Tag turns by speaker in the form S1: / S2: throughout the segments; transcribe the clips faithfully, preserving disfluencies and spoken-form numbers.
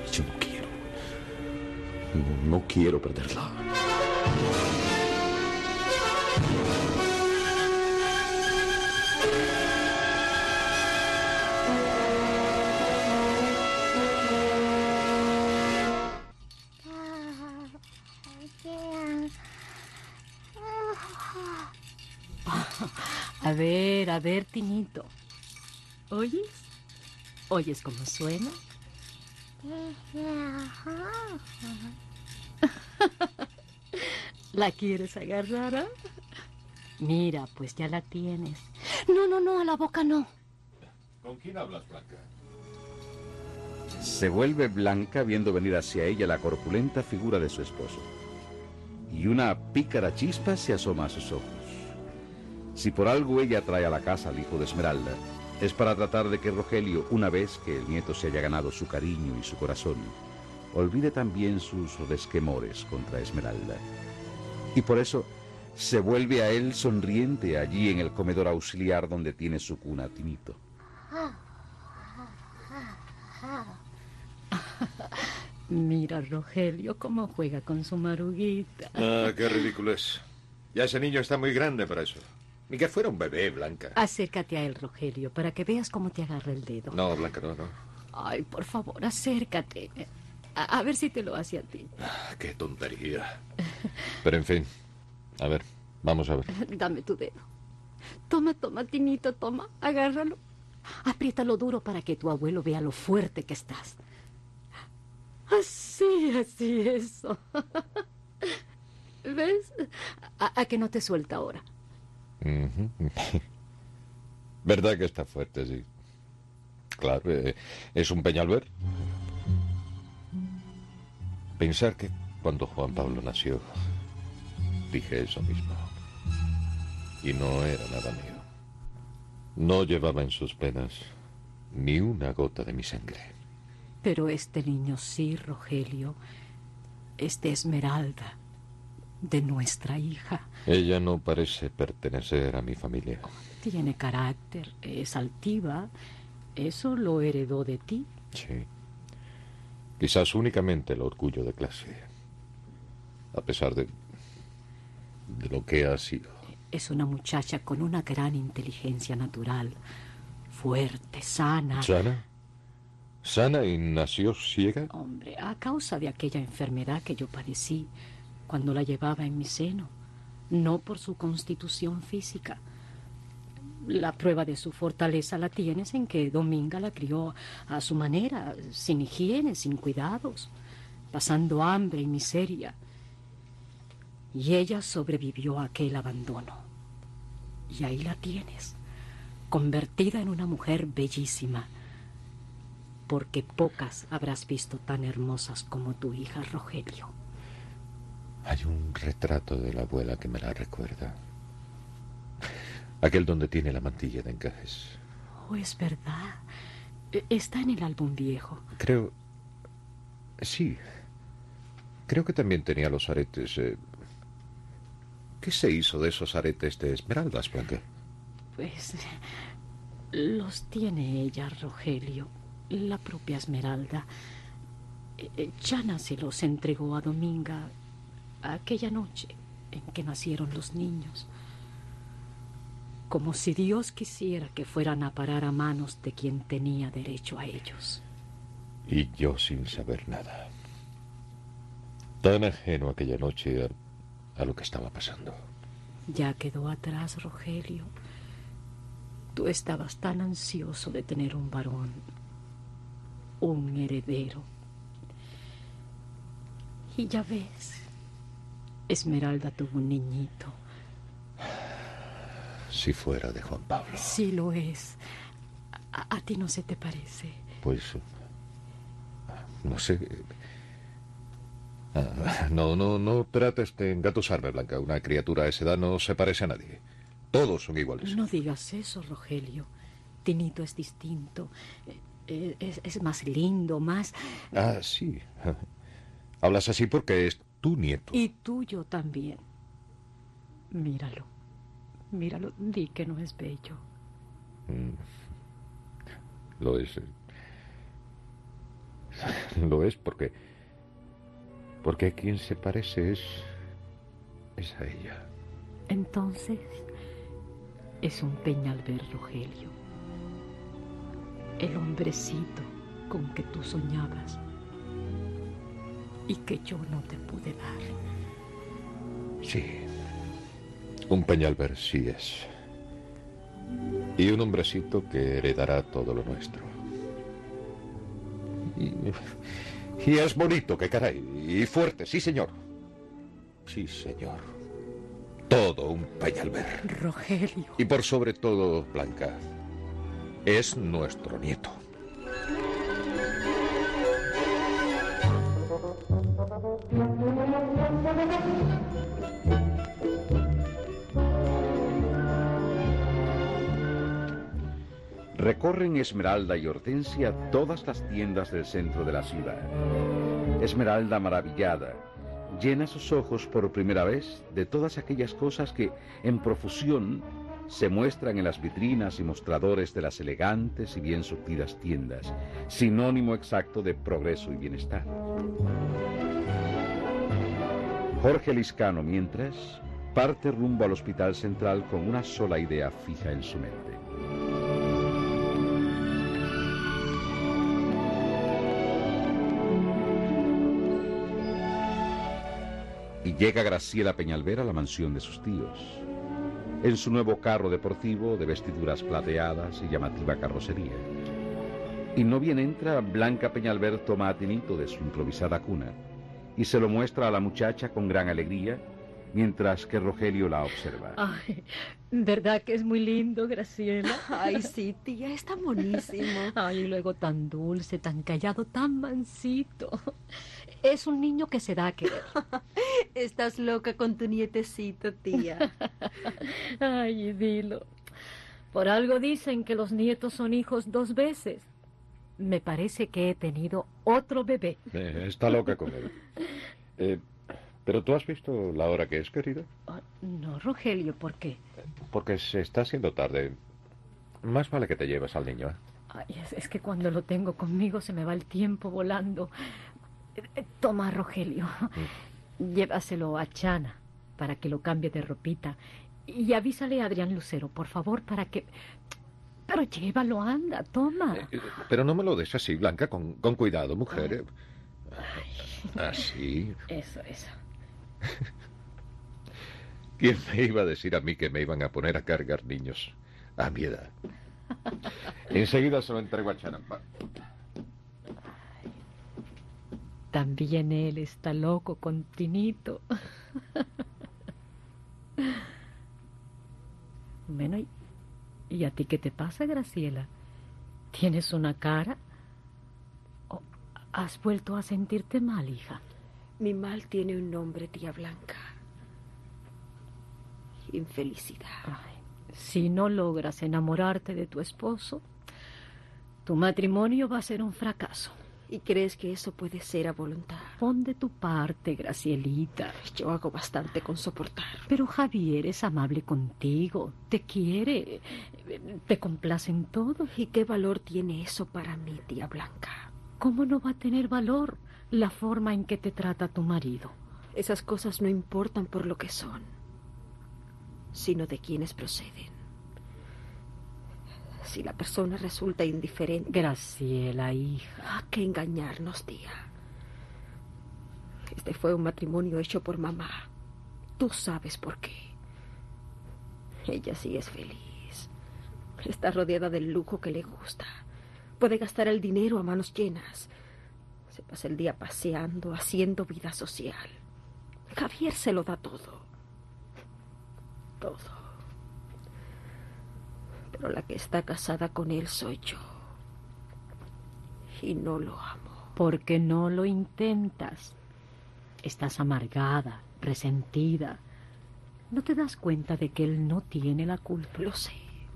S1: Yo no quiero. No, no quiero perderla.
S2: A ver, a ver, Tinito. ¿Oyes? ¿Oyes cómo suena? ¿La quieres agarrar? ¿Eh? Mira, pues ya la tienes. No, no, no, a la boca no.
S3: ¿Con quién hablas, Blanca?
S4: Se vuelve Blanca viendo venir hacia ella la corpulenta figura de su esposo. Y una pícara chispa se asoma a sus ojos. Si por algo ella trae a la casa al hijo de Esmeralda, es para tratar de que Rogelio, una vez que el nieto se haya ganado su cariño y su corazón, olvide también sus resquemores contra Esmeralda. Y por eso se vuelve a él sonriente allí en el comedor auxiliar donde tiene su cuna Tinito.
S2: Mira, Rogelio, cómo juega con su maruguita.
S3: Ah, qué ridículo es. Ya ese niño está muy grande para eso. Ni que fuera un bebé, Blanca.
S2: Acércate a él, Rogelio, para que veas cómo te agarra el dedo.
S3: No, Blanca, no, no.
S2: Ay, por favor, acércate. A, a ver si te lo hace a ti.
S3: Ah, qué tontería. Pero en fin, a ver, vamos a ver.
S2: Dame tu dedo. Toma, toma, Tinito, toma, agárralo. Apriétalo duro para que tu abuelo vea lo fuerte que estás. Así, así, eso. ¿Ves? A, a que no te suelta ahora.
S3: Uh-huh. ¿Verdad que está fuerte, sí? Claro, eh, es un peñalver. Pensar que cuando Juan Pablo nació, dije eso mismo. Y no era nada mío. No llevaba en sus penas ni una gota de mi sangre.
S2: Pero este niño sí, Rogelio, es de Esmeralda, de nuestra hija.
S3: Ella no parece pertenecer a mi familia.
S2: Tiene carácter, es altiva. Eso lo heredó de ti.
S3: Sí. Quizás únicamente el orgullo de clase. A pesar de... de lo que ha sido.
S2: Es una muchacha con una gran inteligencia natural. Fuerte, sana.
S3: ¿Sana? ¿Sana y nació ciega?
S2: Hombre, a causa de aquella enfermedad que yo padecí cuando la llevaba en mi seno. No por su constitución física. La prueba de su fortaleza la tienes en que Dominga la crió a su manera, sin higiene, sin cuidados, pasando hambre y miseria. Y ella sobrevivió a aquel abandono. Y ahí la tienes, convertida en una mujer bellísima, porque pocas habrás visto tan hermosas como tu hija, Rogelio.
S3: Hay un retrato de la abuela que me la recuerda. Aquel donde tiene la mantilla de encajes.
S2: Oh, es verdad. Está en el álbum viejo.
S3: Creo... Sí. Creo que también tenía los aretes... Eh... ¿Qué se hizo de esos aretes de esmeraldas, Blanca?
S2: Pues... los tiene ella, Rogelio. La propia Esmeralda. Chana se los entregó a Dominga aquella noche en que nacieron los niños. Como si Dios quisiera que fueran a parar a manos de quien tenía derecho a ellos.
S3: Y yo sin saber nada. Tan ajeno aquella noche a, a lo que estaba pasando.
S2: Ya quedó atrás, Rogelio. Tú estabas tan ansioso de tener un varón, un heredero. Y ya ves, Esmeralda tuvo un niñito.
S3: Si fuera de Juan Pablo.
S2: Sí lo es. ¿A, a ti no se te parece?
S3: Pues... no sé... Ah, no, no, no trates de engatusarme, Blanca. Una criatura a esa edad no se parece a nadie. Todos son iguales.
S2: No digas eso, Rogelio. Tinito es distinto. Es, es más lindo, más...
S3: Ah, sí. Hablas así porque es tu nieto.
S2: Y tuyo también. Míralo. Míralo. Di que no es bello.
S3: Mm. Lo es. Lo es porque... Porque quien se parece es... es a ella.
S2: Entonces, es un Peñalver, Rogelio. El hombrecito con que tú soñabas y que yo no te pude dar.
S3: Sí, un Peñalver sí es. Y un hombrecito que heredará todo lo nuestro. Y, y es bonito, que caray. Y fuerte, sí, señor. Sí, señor. Todo un Peñalver.
S2: Rogelio.
S3: Y por sobre todo, Blanca, es nuestro nieto.
S4: Recorren Esmeralda y Hortensia todas las tiendas del centro de la ciudad. Esmeralda, maravillada, llena sus ojos por primera vez de todas aquellas cosas que, en profusión, se muestran en las vitrinas y mostradores de las elegantes y bien surtidas tiendas, sinónimo exacto de progreso y bienestar. Jorge Liscano, mientras, parte rumbo al Hospital Central con una sola idea fija en su mente. Y llega Graciela Peñalver a la mansión de sus tíos. En su nuevo carro deportivo de vestiduras plateadas y llamativa carrocería. Y no bien entra, Blanca Peñalver toma a Tinito de su improvisada cuna y se lo muestra a la muchacha con gran alegría, mientras que Rogelio la observa.
S2: Ay, ¿verdad que es muy lindo, Graciela?
S5: Ay, sí, tía, está buenísimo.
S2: Ay, y luego tan dulce, tan callado, tan mansito. Es un niño que se da a querer.
S5: Estás loca con tu nietecito, tía.
S2: Ay, dilo. Por algo dicen que los nietos son hijos dos veces. Me parece que he tenido otro bebé.
S3: Eh, está loca con él. Eh, ¿Pero tú has visto la hora que es, querida?
S2: Oh, no, Rogelio, ¿por qué?
S3: Porque se está haciendo tarde. Más vale que te lleves al niño, ¿eh?
S2: Ay, es, es que cuando lo tengo conmigo se me va el tiempo volando. Eh, Toma, Rogelio. Mm. Llévaselo a Chana para que lo cambie de ropita. Y avísale a Adrián Lucero, por favor, para que... Pero llévalo, anda, toma.
S3: Eh, eh, pero no me lo des así, Blanca, con, con cuidado, mujer. Ay. Así.
S2: Eso, eso.
S3: ¿Quién me iba a decir a mí que me iban a poner a cargar niños a mi edad? Enseguida se lo entrego a Chana.
S2: También él está loco con Tinito. Bueno, ¿y, ¿y a ti qué te pasa, Graciela? ¿Tienes una cara? ¿O has vuelto a sentirte mal, hija?
S5: Mi mal tiene un nombre, tía Blanca. Infelicidad.
S2: Ay, si no logras enamorarte de tu esposo, tu matrimonio va a ser un fracaso.
S5: ¿Y crees que eso puede ser a voluntad?
S2: Pon de tu parte, Gracielita.
S5: Yo hago bastante con soportar.
S2: Pero Javier es amable contigo, te quiere, te complace en todo.
S5: ¿Y qué valor tiene eso para mí, tía Blanca?
S2: ¿Cómo no va a tener valor la forma en que te trata tu marido?
S5: Esas cosas no importan por lo que son, sino de quienes proceden. Si la persona resulta indiferente...
S2: Graciela, hija.
S5: ¿A qué engañarnos, tía? Este fue un matrimonio hecho por mamá. Tú sabes por qué. Ella sí es feliz. Está rodeada del lujo que le gusta. Puede gastar el dinero a manos llenas. Se pasa el día paseando, haciendo vida social. Javier se lo da todo. Todo. Pero la que está casada con él soy yo. Y no lo amo.
S2: ¿Por qué no lo intentas? Estás amargada, resentida. ¿No te das cuenta de que él no tiene la culpa?
S5: Lo sé.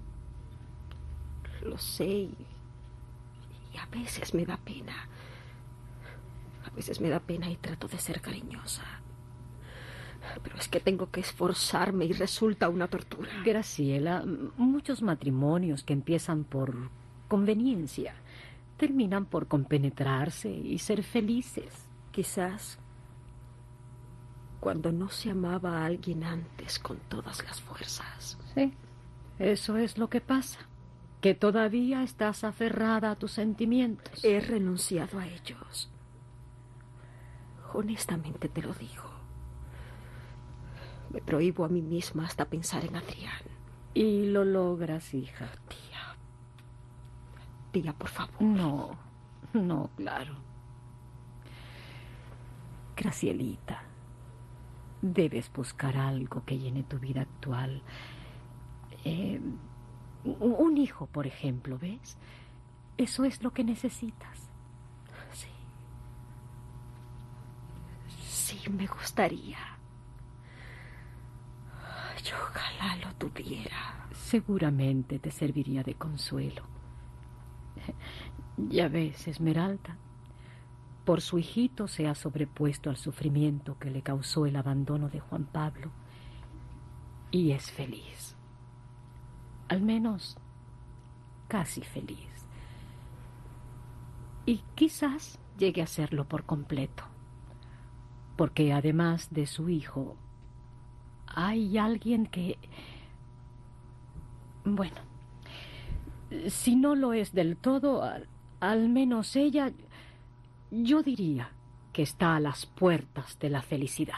S5: Lo sé y, y a veces me da pena. A veces me da pena y trato de ser cariñosa. Pero es que tengo que esforzarme y resulta una tortura.
S2: Graciela, muchos matrimonios que empiezan por conveniencia terminan por compenetrarse y ser felices.
S5: Quizás cuando no se amaba a alguien antes con todas las fuerzas.
S2: Sí, eso es lo que pasa, que todavía estás aferrada a tus sentimientos.
S5: He renunciado a ellos. Honestamente te lo digo. Me prohíbo a mí misma hasta pensar en Adrián.
S2: Y lo logras, hija.
S5: Tía. Tía, por favor.
S2: No, no, claro. Gracielita, debes buscar algo que llene tu vida actual. Eh, un hijo, por ejemplo, ¿ves? Eso es lo que necesitas.
S5: Sí. Sí, me gustaría. Yo ojalá lo tuviera.
S2: Seguramente te serviría de consuelo. Ya ves, Esmeralda, por su hijito se ha sobrepuesto al sufrimiento que le causó el abandono de Juan Pablo y es feliz. Al menos casi feliz. Y quizás llegue a serlo por completo, porque además de su hijo, hay alguien que... Bueno, si no lo es del todo, al, al menos ella... Yo diría que está a las puertas de la felicidad.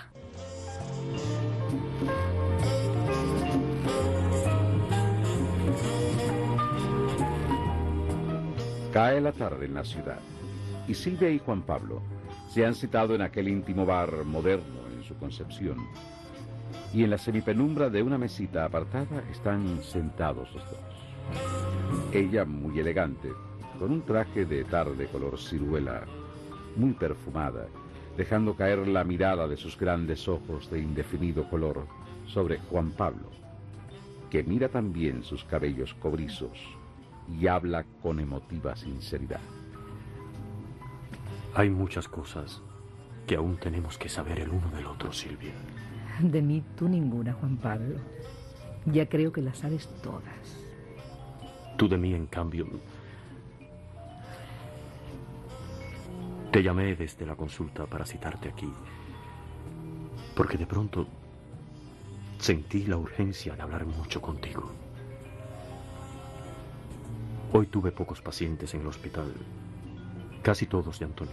S4: Cae la tarde en la ciudad y Silvia y Juan Pablo se han citado en aquel íntimo bar moderno en su concepción. Y en la semipenumbra de una mesita apartada están sentados los dos. Ella muy elegante, con un traje de tarde color ciruela, muy perfumada, dejando caer la mirada de sus grandes ojos de indefinido color sobre Juan Pablo, que mira también sus cabellos cobrizos y habla con emotiva sinceridad.
S6: Hay muchas cosas que aún tenemos que saber el uno del otro, Silvia.
S7: De mí tú ninguna, Juan Pablo. Ya creo que las sabes todas.
S6: Tú de mí, en cambio... Te llamé desde la consulta para citarte aquí, porque de pronto sentí la urgencia de hablar mucho contigo. Hoy tuve pocos pacientes en el hospital, casi todos de Antonio.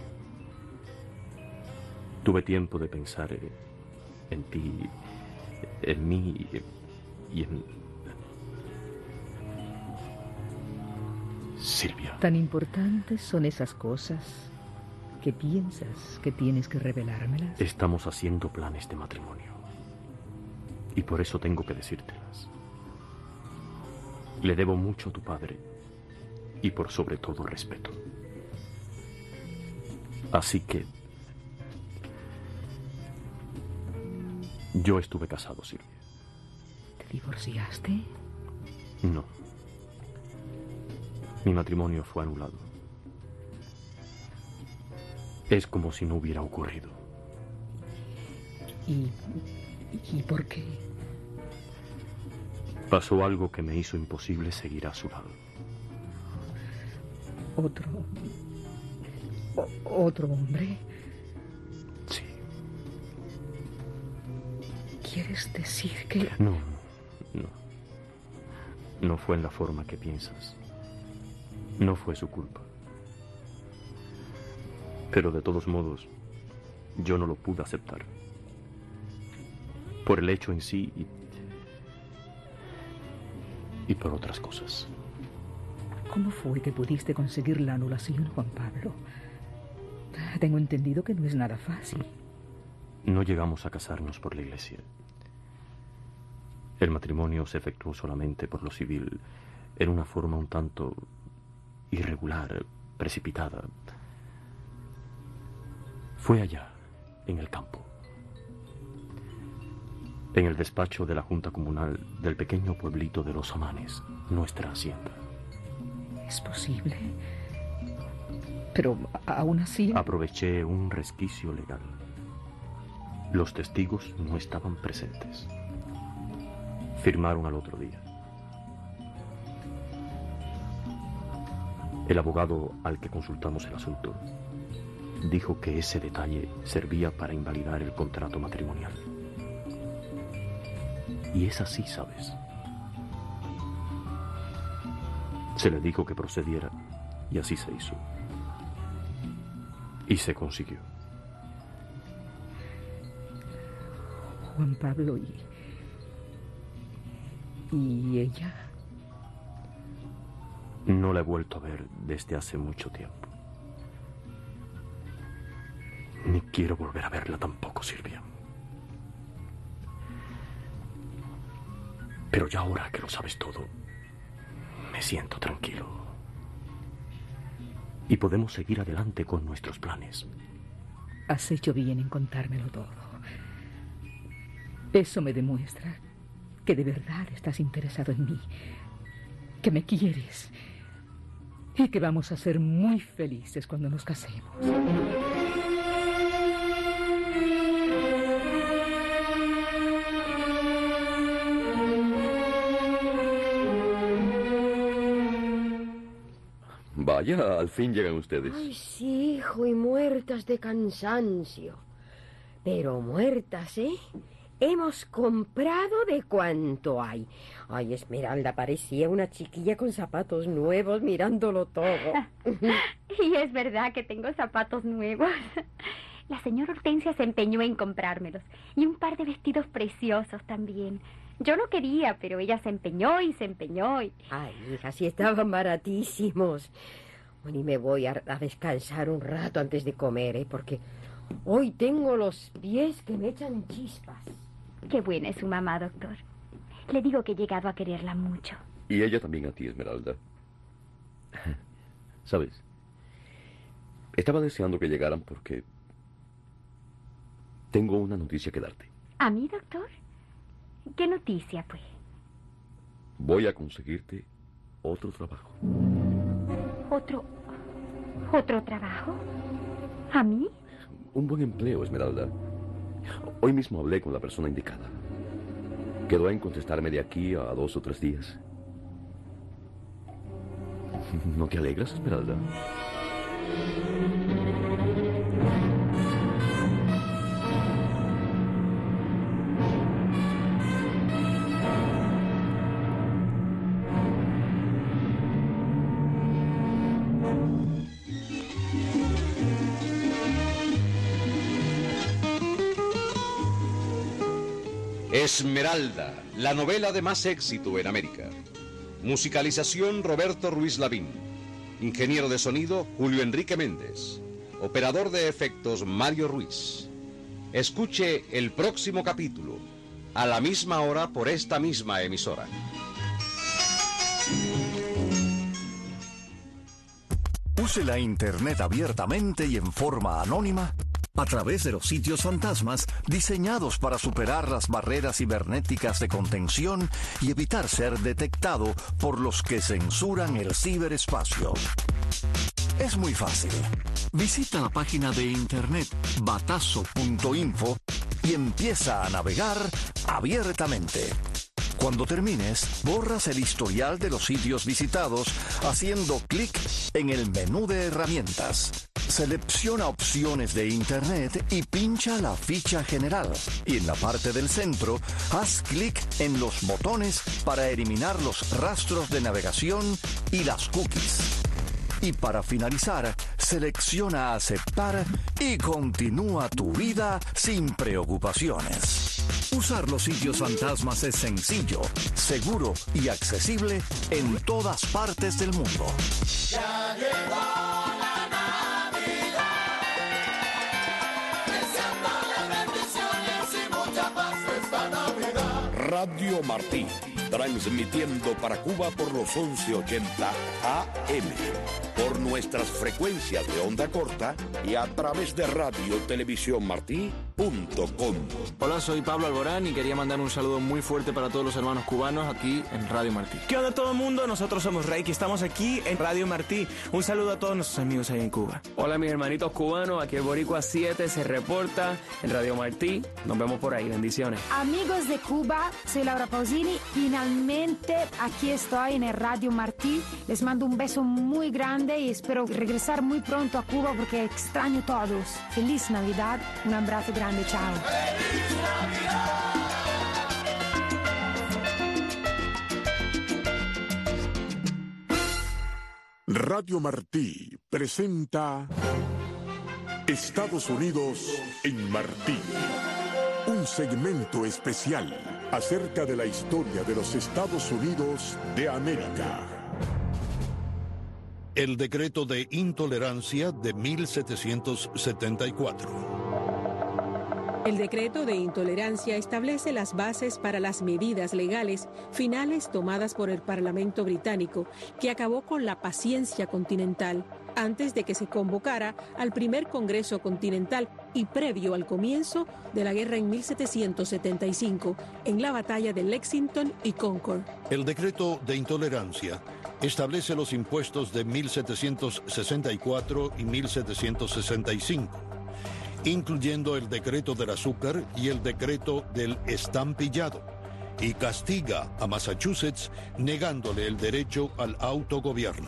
S6: Tuve tiempo de pensar en ti, en mí y en... Silvia.
S7: Tan importantes son esas cosas que piensas que tienes que revelármelas.
S6: Estamos haciendo planes de matrimonio y por eso tengo que decírtelas. Le debo mucho a tu padre y por sobre todo respeto. Así que yo estuve casado, Silvia.
S7: ¿Te divorciaste?
S6: No. Mi matrimonio fue anulado. Es como si no hubiera ocurrido.
S7: ¿Y, y por qué?
S6: Pasó algo que me hizo imposible seguir a su lado.
S7: ¿Otro... O, otro hombre?
S6: Sí.
S7: ¿Quieres decir que...?
S6: No, no. No fue en la forma que piensas. No fue su culpa. Pero de todos modos, yo no lo pude aceptar. Por el hecho en sí y, y por otras cosas.
S7: ¿Cómo fue que pudiste conseguir la anulación, Juan Pablo? Tengo entendido que no es nada fácil.
S6: No llegamos a casarnos por la iglesia. El matrimonio se efectuó solamente por lo civil, en una forma un tanto irregular, precipitada. Fue allá, en el campo, en el despacho de la Junta Comunal del pequeño pueblito de Los Amanes, nuestra hacienda.
S7: ¿Es posible? Pero aún así...
S6: Aproveché un resquicio legal. Los testigos no estaban presentes. Firmaron al otro día. El abogado al que consultamos el asunto dijo que ese detalle servía para invalidar el contrato matrimonial. Y es así, ¿sabes? Se le dijo que procediera y así se hizo. Y se consiguió.
S7: Juan Pablo y... ¿Y ella?
S6: No la he vuelto a ver desde hace mucho tiempo. Ni quiero volver a verla tampoco, Silvia. Pero ya ahora que lo sabes todo, me siento tranquilo. Y podemos seguir adelante con nuestros planes.
S7: Has hecho bien en contármelo todo. Eso me demuestra que de verdad estás interesado en mí, que me quieres y que vamos a ser muy felices cuando nos casemos.
S1: Vaya, al fin llegan ustedes.
S5: Ay, sí, hijo, y muertas de cansancio. Pero muertas, ¿eh? Hemos comprado de cuánto hay. Ay, Esmeralda, parecía una chiquilla con zapatos nuevos mirándolo todo.
S8: Y es verdad que tengo zapatos nuevos. La señora Hortensia se empeñó en comprármelos. Y un par de vestidos preciosos también. Yo no quería, pero ella se empeñó y se empeñó y...
S5: Ay, hija, sí estaban baratísimos. Bueno, y me voy a, a descansar un rato antes de comer, ¿eh? Porque hoy tengo los pies que me echan chispas.
S8: Qué buena es su mamá, doctor. Le digo que he llegado a quererla mucho.
S1: Y ella también a ti, Esmeralda. ¿Sabes? Estaba deseando que llegaran porque tengo una noticia que darte.
S8: ¿A mí, doctor? ¿Qué noticia, pues?
S1: Voy a conseguirte otro trabajo.
S8: ¿Otro... otro trabajo? ¿A mí?
S1: Un buen empleo, Esmeralda. Hoy mismo hablé con la persona indicada. Quedó en contestarme de aquí a dos o tres días. ¿No te alegras, Esmeralda?
S9: Esmeralda, la novela de más éxito en América. Musicalización Roberto Ruiz Lavín. Ingeniero de sonido Julio Enrique Méndez. Operador de efectos Mario Ruiz. Escuche el próximo capítulo a la misma hora por esta misma emisora.
S10: Use la Internet abiertamente y en forma anónima a través de los sitios fantasmas diseñados para superar las barreras cibernéticas de contención y evitar ser detectado por los que censuran el ciberespacio. Es muy fácil. Visita la página de internet batazo punto info y empieza a navegar abiertamente. Cuando termines, borras el historial de los sitios visitados haciendo clic en el menú de herramientas. Selecciona opciones de Internet y pincha la ficha general. Y en la parte del centro, haz clic en los botones para eliminar los rastros de navegación y las cookies. Y para finalizar, selecciona aceptar y continúa tu vida sin preocupaciones. Usar los sitios fantasmas es sencillo, seguro y accesible en todas partes del mundo.
S11: Ya llegó la Navidad, deseando las bendiciones y mucha paz esta Navidad.
S12: Radio Martí, transmitiendo para Cuba por los once ochenta A M, por nuestras frecuencias de onda corta y a través de radio televisión martí punto com.
S13: Hola, soy Pablo Alborán y quería mandar un saludo muy fuerte para todos los hermanos cubanos aquí en Radio Martí.
S14: ¿Qué onda todo el mundo? Nosotros somos Reiki, estamos aquí en Radio Martí. Un saludo a todos nuestros amigos ahí en Cuba.
S15: Hola mis hermanitos cubanos, aquí el Boricua siete se reporta en Radio Martí. Nos vemos por ahí, bendiciones.
S16: Amigos de Cuba, soy Laura Pausini y finalmente aquí estoy en el Radio Martí. Les mando un beso muy grande y espero regresar muy pronto a Cuba porque extraño a todos. Feliz Navidad, un abrazo grande, chao. ¡Feliz Navidad!
S17: Radio Martí presenta Estados Unidos en Martí, un segmento especial acerca de la historia de los Estados Unidos de América.
S18: El decreto de intolerancia de mil setecientos setenta y cuatro.
S19: El decreto de intolerancia establece las bases para las medidas legales finales tomadas por el Parlamento británico, que acabó con la paciencia continental antes de que se convocara al primer Congreso Continental y previo al comienzo de la guerra en mil setecientos setenta y cinco, en la batalla de Lexington y Concord.
S18: El decreto de intolerancia establece los impuestos de mil setecientos sesenta y cuatro y mil setecientos sesenta y cinco. Incluyendo el decreto del azúcar y el decreto del estampillado, y castiga a Massachusetts negándole el derecho al autogobierno.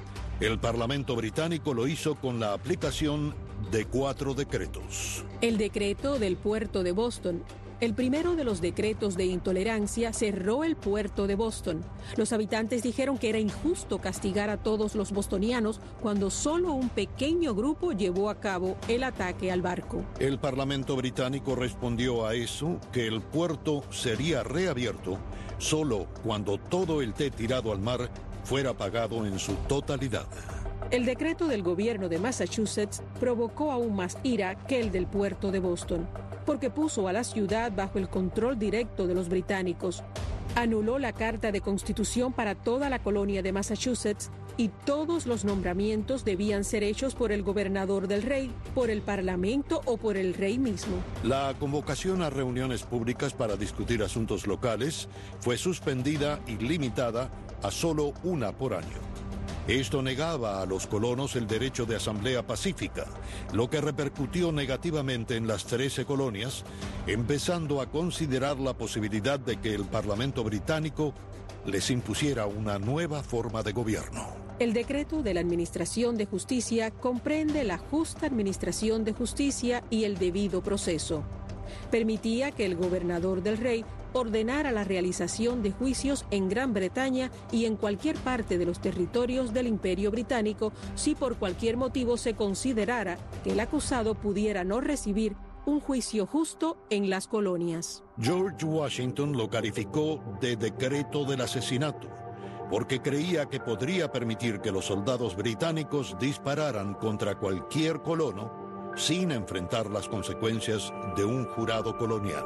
S18: El Parlamento británico lo hizo con la aplicación de cuatro decretos.
S19: El decreto del puerto de Boston. El primero de los decretos de intolerancia cerró el puerto de Boston. Los habitantes dijeron que era injusto castigar a todos los bostonianos cuando solo un pequeño grupo llevó a cabo el ataque al barco.
S18: El Parlamento británico respondió a eso que el puerto sería reabierto solo cuando todo el té tirado al mar fuera pagado en su totalidad.
S19: El decreto del gobierno de Massachusetts provocó aún más ira que el del puerto de Boston, porque puso a la ciudad bajo el control directo de los británicos. Anuló la Carta de Constitución para toda la colonia de Massachusetts y todos los nombramientos debían ser hechos por el gobernador del rey, por el parlamento o por el rey mismo.
S18: La convocación a reuniones públicas para discutir asuntos locales fue suspendida y limitada a solo una por año. Esto negaba a los colonos el derecho de asamblea pacífica, lo que repercutió negativamente en las trece colonias, empezando a considerar la posibilidad de que el Parlamento británico les impusiera una nueva forma de gobierno.
S19: El decreto de la Administración de Justicia comprende la justa administración de justicia y el debido proceso. Permitía que el gobernador del rey ordenara la realización de juicios en Gran Bretaña y en cualquier parte de los territorios del Imperio Británico si por cualquier motivo se considerara que el acusado pudiera no recibir un juicio justo en las colonias.
S18: George Washington lo calificó de decreto del asesinato, porque creía que podría permitir que los soldados británicos dispararan contra cualquier colono sin enfrentar las consecuencias de un jurado colonial.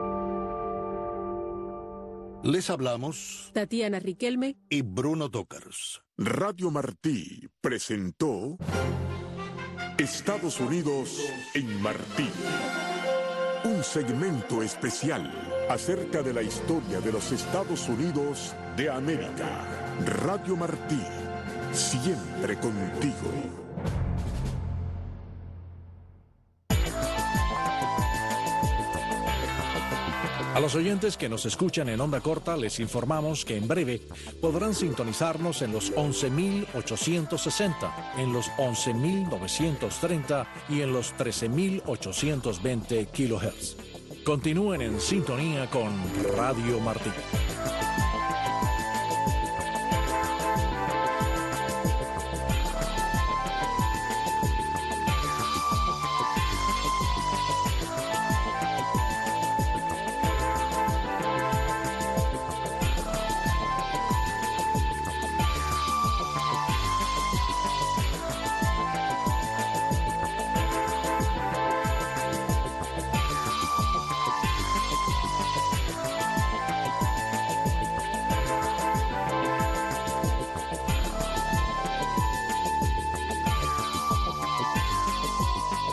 S18: Les hablamos
S19: Tatiana Riquelme
S18: y Bruno Tokars.
S17: Radio Martí presentó Estados Unidos en Martí, un segmento especial acerca de la historia de los Estados Unidos de América. Radio Martí, siempre contigo.
S20: A los oyentes que nos escuchan en onda corta les informamos que en breve podrán sintonizarnos en los once mil ochocientos sesenta, en los once mil novecientos treinta y en los trece mil ochocientos veinte kilohertz. Continúen en sintonía con Radio Martí.